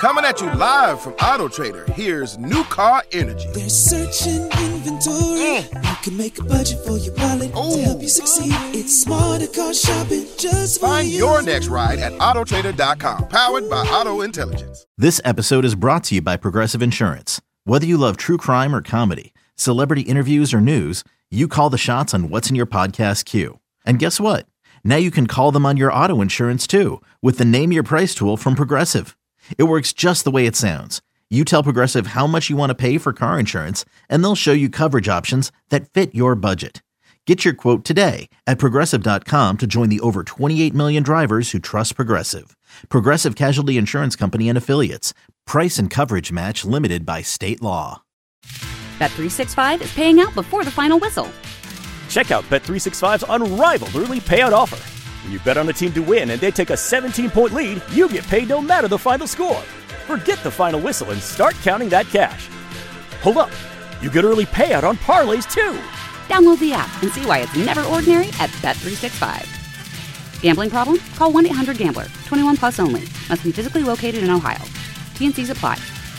Coming at you live from Auto Trader, here's New Car Energy. There's searching inventory. You can make a budget for your wallet to help you succeed. It's smarter car shopping just for Find you. your next ride at autotrader.com, powered by Auto Intelligence. This episode is brought to you by Progressive Insurance. Whether you love true crime or comedy, celebrity interviews or news, you call the shots on what's in your podcast queue. And guess what? Now you can call them on your auto insurance too with the Name Your Price tool from Progressive. It works just the way it sounds. You tell Progressive how much you want to pay for car insurance, and they'll show you coverage options that fit your budget. Get your quote today at Progressive.com to join the over 28 million drivers who trust Progressive. Progressive Casualty Insurance Company and Affiliates. Price and coverage match limited by state law. Bet365 is paying out before the final whistle. Check out Bet365's unrivaled early payout offer. When you bet on a team to win and they take a 17-point lead, you get paid no matter the final score. Forget the final whistle and start counting that cash. Hold up. You get early payout on parlays, too. Download the app and see why it's never ordinary at Bet365. Gambling problem? Call 1-800-GAMBLER. 21 plus only. Must be physically located in Ohio. T&Cs apply.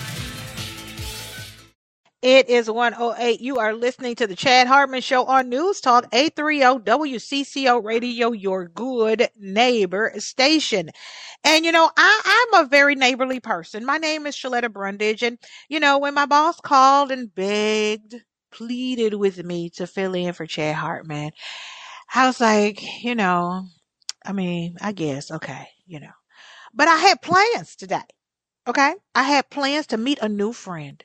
It is 1:08. You are listening to the Chad Hartman Show on News Talk 830 WCCO Radio, your good neighbor station. And, I'm a very neighborly person. My name is Shaletta Brundage. And, when my boss called and begged, pleaded with me to fill in for Chad Hartman, I was like, I guess, okay, But I had plans today, okay? I had plans to meet a new friend.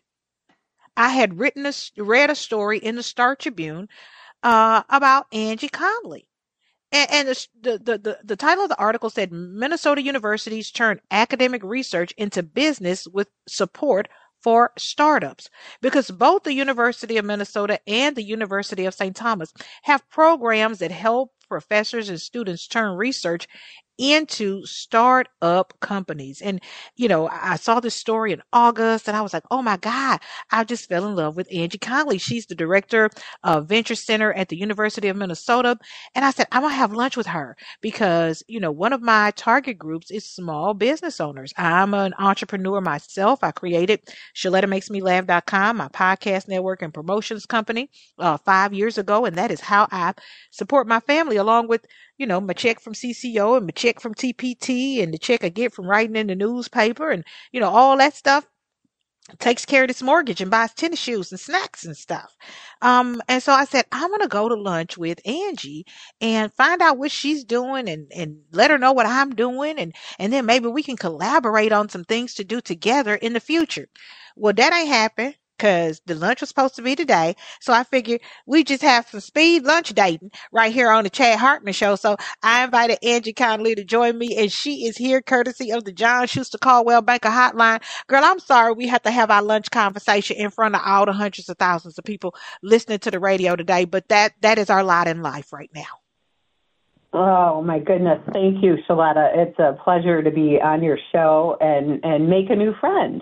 I had read a story in the Star Tribune about Angie Conley. And the title of the article said, Minnesota universities turn academic research into business with support for startups, because both the University of Minnesota and the University of St. Thomas have programs that help professors and students turn research into startup companies. And, I saw this story in August and I was like, oh my God, I just fell in love with Angie Conley. She's the director of Venture Center at the University of Minnesota. And I said, I'm going to have lunch with her because, one of my target groups is small business owners. I'm an entrepreneur myself. I created ShalettaMakesMeLaugh.com, my podcast network and promotions company 5 years ago. And that is how I support my family, along with my check from CCO and my check from TPT and the check I get from writing in the newspaper and, all that stuff takes care of this mortgage and buys tennis shoes and snacks and stuff. And so I said, I'm going to go to lunch with Angie and find out what she's doing and let her know what I'm doing. And then maybe we can collaborate on some things to do together in the future. Well, that ain't happened, because the lunch was supposed to be today. So I figured we just have some speed lunch dating right here on the Chad Hartman Show. So I invited Angie Conley to join me, and she is here courtesy of the John Schuster Caldwell Banker Hotline. Girl, I'm sorry we have to have our lunch conversation in front of all the hundreds of thousands of people listening to the radio today, but that is our lot in life right now. Oh, my goodness. Thank you, Shaletta. It's a pleasure to be on your show and make a new friend.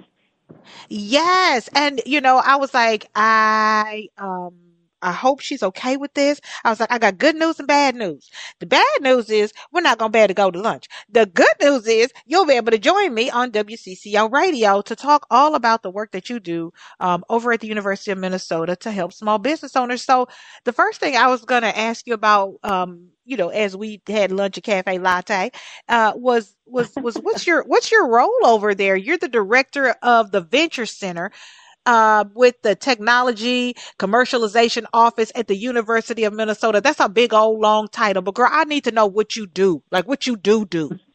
Yes. And, I was like, I hope she's okay with this. I was like, I got good news and bad news. The bad news is we're not going to be able to go to lunch. The good news is you'll be able to join me on WCCO Radio to talk all about the work that you do over at the University of Minnesota to help small business owners. So the first thing I was going to ask you about, as we had lunch at Cafe Latte, was what's your role over there? You're the director of the Venture Center with the Technology Commercialization Office at the University of Minnesota. That's a big old long title, but girl, I need to know what you do, like what you do.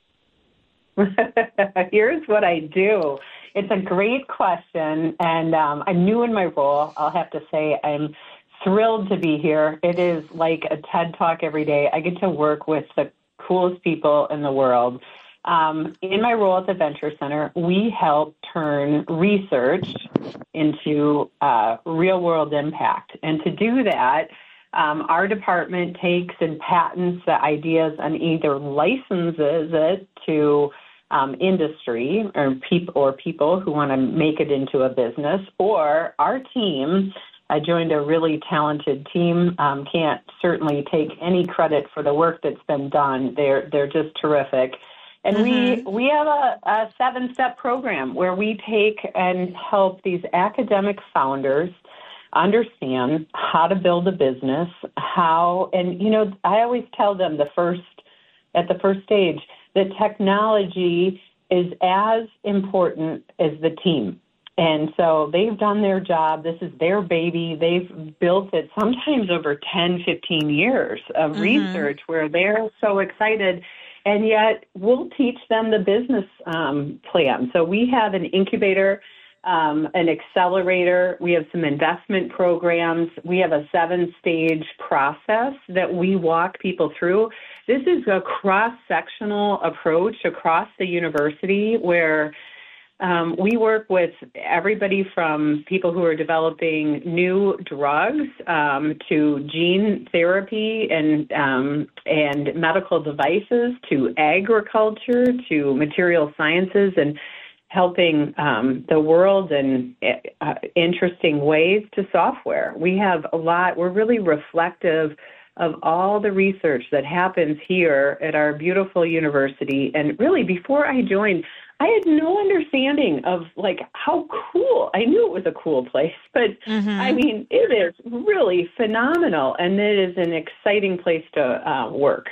Here's what I do. It's a great question, and I'm new in my role. I'll have to say I'm thrilled to be here. It is like a TED Talk every day. I get to work with the coolest people in the world. In my role at the Venture Center, we help turn research into real-world impact. And to do that, our department takes and patents the ideas and either licenses it to industry or people who want to make it into a business, or our team. I joined a really talented team. Can't certainly take any credit for the work that's been done. They're just terrific. And we have a 7-step program where we take and help these academic founders understand how to build a business, and I always tell them at the first stage that technology is as important as the team. And so they've done their job. This is their baby. They've built it sometimes over 10, 15 years of research where they're so excited. And yet we'll teach them the business plan. So we have an incubator, an accelerator. We have some investment programs. We have a 7-stage process that we walk people through. This is a cross-sectional approach across the university where we work with everybody from people who are developing new drugs to gene therapy and medical devices to agriculture to material sciences and helping the world in interesting ways to software. We have a lot. We're really reflective of all the research that happens here at our beautiful university. And really, before I joined, I had no understanding of how cool. I knew it was a cool place, but I mean, it is really phenomenal, and it is an exciting place to work.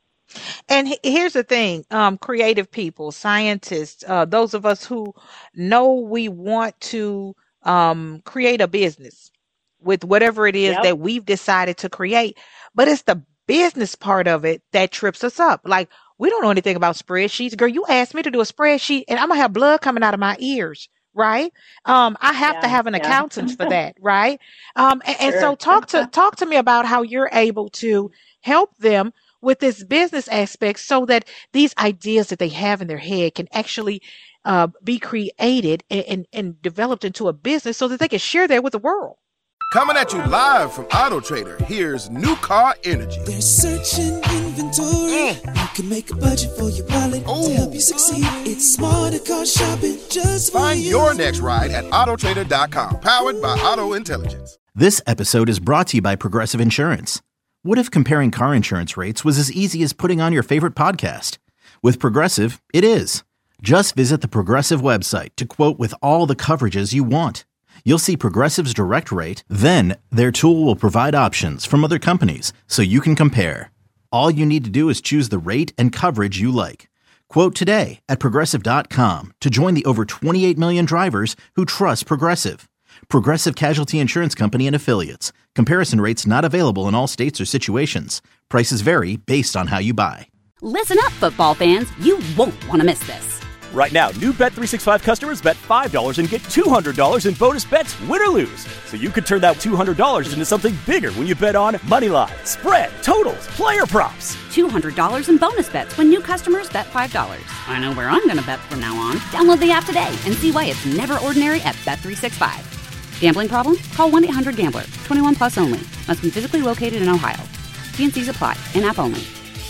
And here's the thing, creative people, scientists, those of us who know we want to create a business with whatever it is that we've decided to create, but it's the business part of it that trips us up. Like, we don't know anything about spreadsheets. Girl, you asked me to do a spreadsheet and I'm going to have blood coming out of my ears, right? I have to have an accountant for that, right? And so talk to me about how you're able to help them with this business aspect so that these ideas that they have in their head can actually be created and developed into a business so that they can share that with the world. Coming at you live from Auto Trader, here's New Car Energy. They're searching inventory. You can make a budget for your wallet to help you succeed. It's smarter car shopping just for Find you. your next ride at autotrader.com, powered by Auto Intelligence. This episode is brought to you by Progressive Insurance. What if comparing car insurance rates was as easy as putting on your favorite podcast? With Progressive, it is. Just visit the Progressive website to quote with all the coverages you want. You'll see Progressive's direct rate, then their tool will provide options from other companies so you can compare. All you need to do is choose the rate and coverage you like. Quote today at Progressive.com to join the over 28 million drivers who trust Progressive. Progressive Casualty Insurance Company and Affiliates. Comparison rates not available in all states or situations. Prices vary based on how you buy. Listen up, football fans. You won't want to miss this. Right now, new Bet365 customers bet $5 and get $200 in bonus bets, win or lose. So you could turn that $200 into something bigger when you bet on Moneyline, spread, totals, player props. $200 in bonus bets when new customers bet $5. I know where I'm going to bet from now on. Download the app today and see why it's never ordinary at Bet365. Gambling problem? Call 1-800-GAMBLER. 21 plus only. Must be physically located in Ohio. T&Cs apply. In-app only.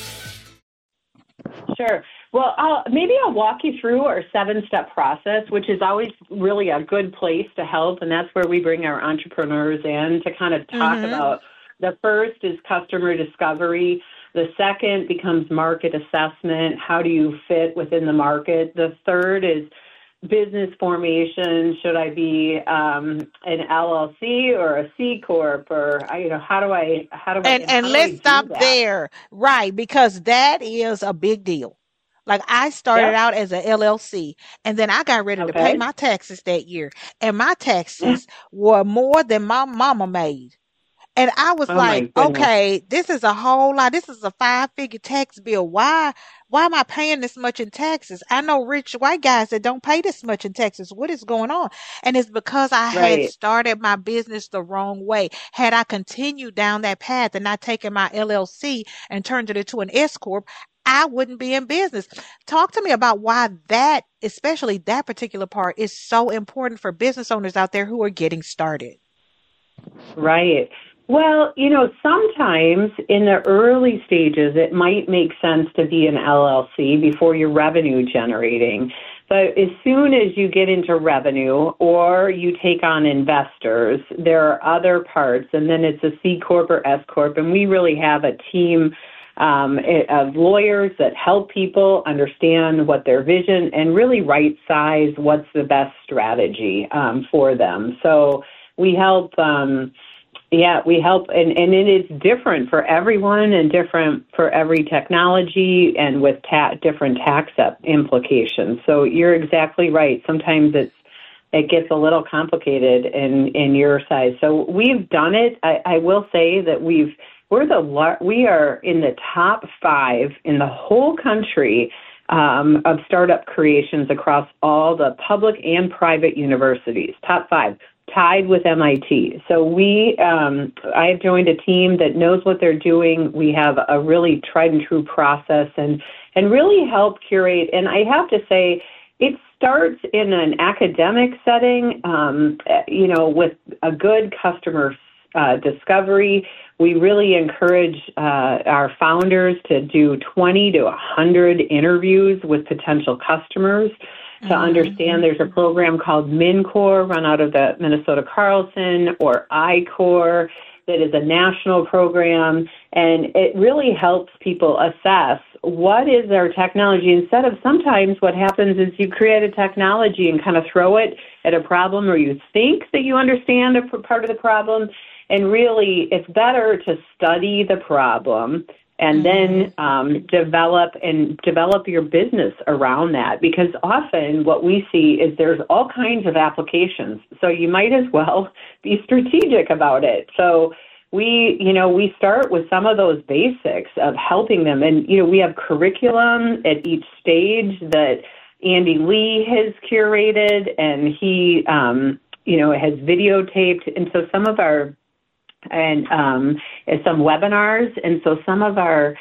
Sure. Well, maybe I'll walk you through our 7-step process, which is always really a good place to help, and that's where we bring our entrepreneurs in to kind of talk about. The first is customer discovery. The second becomes market assessment. How do you fit within the market? The third is business formation. Should I be an LLC or a C corp, or how do I? And let's stop there, right? Because that is a big deal. Like, I started out as a LLC, and then I got ready to pay my taxes that year, and my taxes were more than my mama made. And I was like, okay, this is a whole lot. This is a 5-figure tax bill. Why am I paying this much in taxes? I know rich white guys that don't pay this much in taxes. What is going on? And it's because I had started my business the wrong way. Had I continued down that path and not taken my LLC and turned it into an S corp, I wouldn't be in business. Talk to me about why that, especially that particular part, is so important for business owners out there who are getting started. Right. Well, sometimes in the early stages, it might make sense to be an LLC before you're revenue generating. But as soon as you get into revenue or you take on investors, there are other parts, and then it's a C corp or S corp, and we really have a team of lawyers that help people understand what their vision and really right size what's the best strategy for them. So we help. We help, and it is different for everyone and different for every technology and with different tax implications. So you're exactly right. Sometimes it gets a little complicated in your size. So we've done it. I will say that we are in the top 5 in the whole country of startup creations across all the public and private universities. Top 5. Tied with MIT. So I have joined a team that knows what they're doing. We have a really tried and true process and really help curate. And I have to say, it starts in an academic setting, with a good customer discovery. We really encourage our founders to do 20 to 100 interviews with potential customers to understand. There's a program called MinCore run out of the Minnesota Carlson, or I-Core, that is a national program, and it really helps people assess what is their technology. Instead of sometimes what happens is you create a technology and kind of throw it at a problem, or you think that you understand a part of the problem, and really it's better to study the problem and then develop your business around that. Because often what we see is there's all kinds of applications. So you might as well be strategic about it. So we start with some of those basics of helping them. And, we have curriculum at each stage that Andy Lee has curated, and he, has videotaped. And so some of our some webinars, and so some of our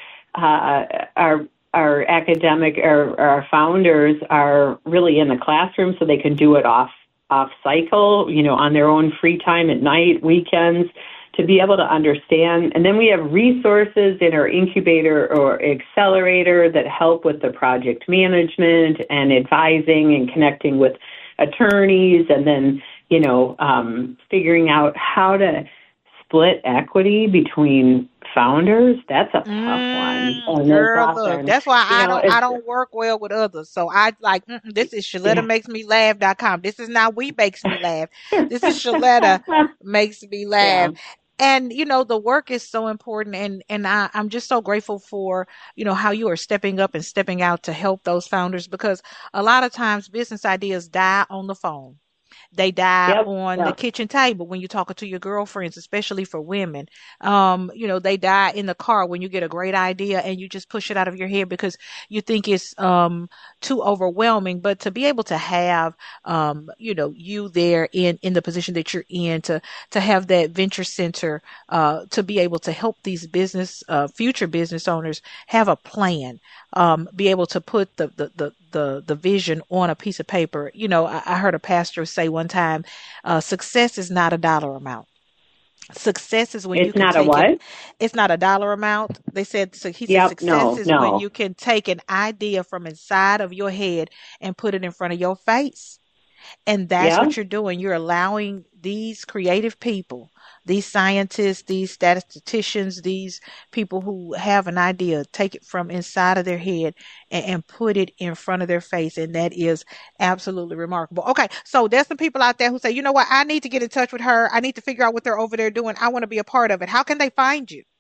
academic our founders are really in the classroom, so they can do it off cycle, on their own free time at night, weekends, to be able to understand. And then we have resources in our incubator or accelerator that help with the project management and advising and connecting with attorneys, and then figuring out how to split equity between founders. That's a tough one. Girl, look, that's why I don't work well with others. So I like, this is Shaletta makes me laugh.com. This is not We Makes Me Laugh. This is Shaletta makes me laugh. Yeah. And, the work is so important. And I'm just so grateful for, how you are stepping up and stepping out to help those founders, because a lot of times business ideas die on the phone. They die on the kitchen table when you're talking to your girlfriends, especially for women. They die in the car when you get a great idea and you just push it out of your head because you think it's too overwhelming. But to be able to have, you there in the position that you're in, to have that venture center, to be able to help these future business owners have a plan, be able to put the vision on a piece of paper. I heard a pastor say one time, success is not a dollar amount. Success is when you can take it. It's not a dollar amount. They said, so he said success is when you can take an idea from inside of your head and put it in front of your face. And that's what you're doing. You're allowing these creative people, these scientists, these statisticians, these people who have an idea, take it from inside of their head and put it in front of their face. And that is absolutely remarkable. Okay, so there's some people out there who say, you know what, I need to get in touch with her. I need to figure out what they're over there doing. I want to be a part of it. How can they find you?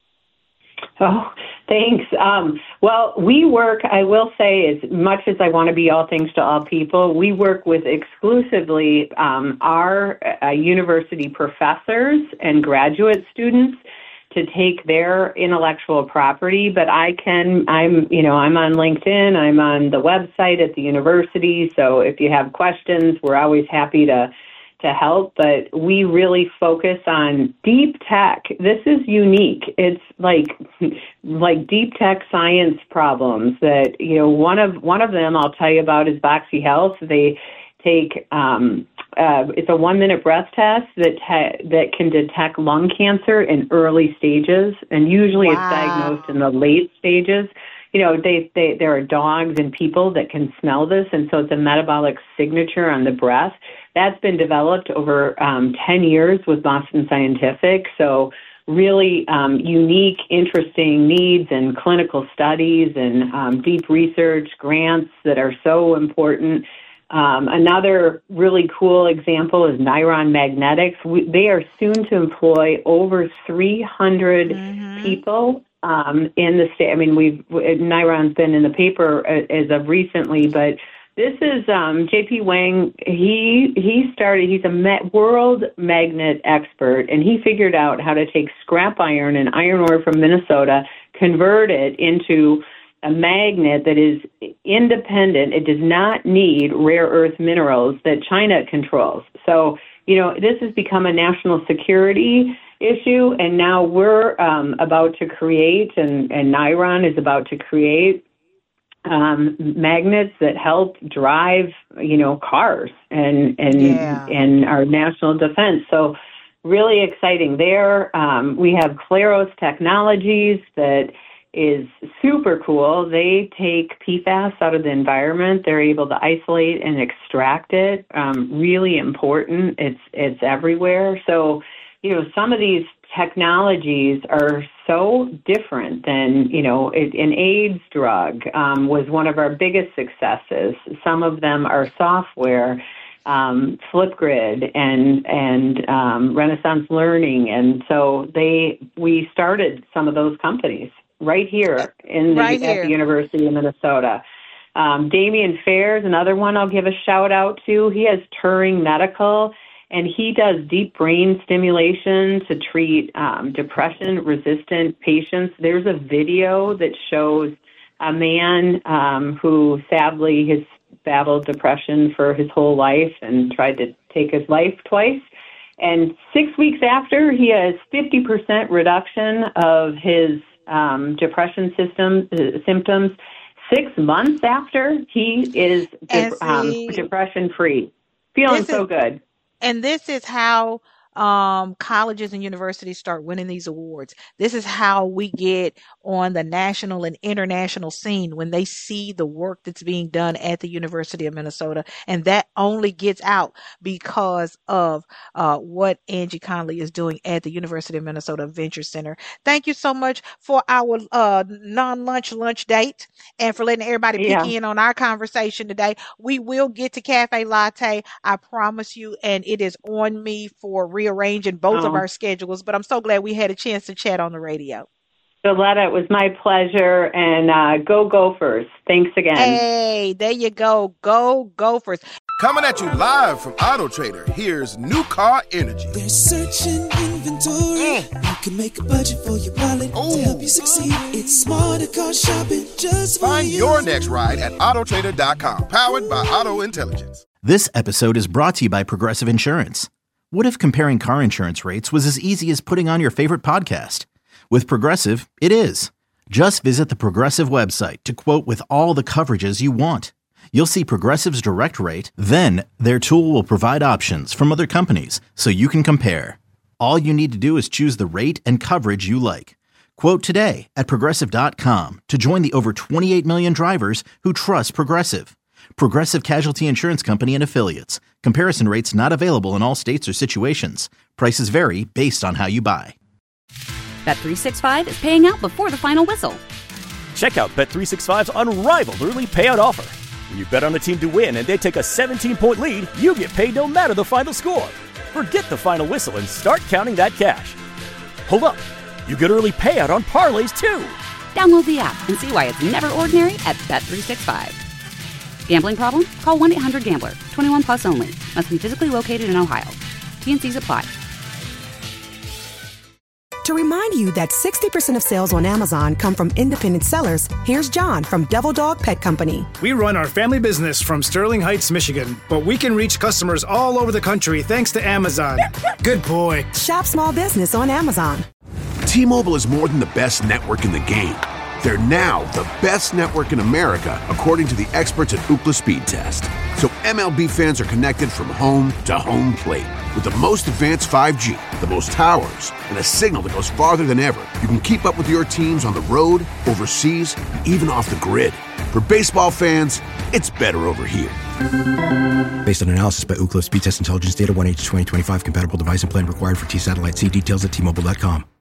Oh, thanks. Well, we work, I will say, as much as I want to be all things to all people, we work with exclusively our university professors and graduate students to take their intellectual property. But I'm on LinkedIn, I'm on the website at the university. So if you have questions, we're always happy to help, but we really focus on deep tech. This is unique. It's like deep tech science problems that, one of them I'll tell you about is Boxy Health. They take, it's a 1-minute breath test that can detect lung cancer in early stages, and usually it's diagnosed in the late stages. There are dogs and people that can smell this, and so it's a metabolic signature on the breath. That's been developed over 10 years with Boston Scientific. So really unique, interesting needs and clinical studies and deep research grants that are so important. Another really cool example is Niron Magnetics. They are soon to employ over 300 people in the state. I mean, Niron's been in the paper as of recently, but this is J.P. Wang. He's a world magnet expert, and he figured out how to take scrap iron and iron ore from Minnesota, convert it into a magnet that is independent. It does not need rare earth minerals that China controls. So, this has become a national security issue, and now we're about to create, and Niron is about to create magnets that help drive, cars and our national defense. So really exciting there. We have Claros Technologies that is super cool. They take PFAS out of the environment. They're able to isolate and extract it. Really important. It's everywhere. So, some of these technologies are so different than, an AIDS drug was one of our biggest successes. Some of them are software, Flipgrid and Renaissance Learning. And so we started some of those companies right here at the University of Minnesota. Damian Fair is another one I'll give a shout out to. He has Turing Medical, and he does deep brain stimulation to treat depression-resistant patients. There's a video that shows a man who sadly has battled depression for his whole life and tried to take his life twice. And 6 weeks after, he has 50% reduction of his depression symptoms. 6 months after, he is depression-free, feeling so good. And this is how colleges and universities start winning these awards. This is how we get on the national and international scene when they see the work that's being done at the University of Minnesota. And that only gets out because of what Angie Conley is doing at the University of Minnesota Venture Center. Thank you so much for our lunch date and for letting everybody pick in on our conversation today. We will get to Cafe Latte, I promise you, and it is on me for rearranging both of our schedules, but I'm so glad we had a chance to chat on the radio. Violetta, it was my pleasure, and go Gophers. Thanks again. Hey, there you go. Go Gophers. Coming at you live from Auto Trader, here's New Car Energy. There's search and inventory. You can make a budget for your wallet to help you succeed. It's smarter car shopping just for Find you. your next ride at autotrader.com, powered by Auto Intelligence. This episode is brought to you by Progressive Insurance. What if comparing car insurance rates was as easy as putting on your favorite podcast? With Progressive, it is. Just visit the Progressive website to quote with all the coverages you want. You'll see Progressive's direct rate, then their tool will provide options from other companies so you can compare. All you need to do is choose the rate and coverage you like. Quote today at Progressive.com to join the over 28 million drivers who trust Progressive. Progressive Casualty Insurance Company and Affiliates. Comparison rates not available in all states or situations. Prices vary based on how you buy. Bet365 is paying out before the final whistle. Check out Bet365's unrivaled early payout offer. When you bet on a team to win and they take a 17-point lead, you get paid no matter the final score. Forget the final whistle and start counting that cash. Hold up. You get early payout on parlays, too. Download the app and see why it's never ordinary at Bet365. Gambling problem? Call 1-800-GAMBLER. 21 plus only. Must be physically located in Ohio. T&Cs apply. To remind you that 60% of sales on Amazon come from independent sellers, here's John from Devil Dog Pet Company. We run our family business from Sterling Heights, Michigan, but we can reach customers all over the country thanks to Amazon. Good boy. Shop small business on Amazon. T-Mobile is more than the best network in the game. They're now the best network in America, according to the experts at Ookla Speed Test. So MLB fans are connected from home to home plate. With the most advanced 5G, the most towers, and a signal that goes farther than ever, you can keep up with your teams on the road, overseas, and even off the grid. For baseball fans, it's better over here. Based on analysis by Ookla Speed Test Intelligence Data, 1H2025 compatible device and plan required for T-Satellite. See details at T-Mobile.com.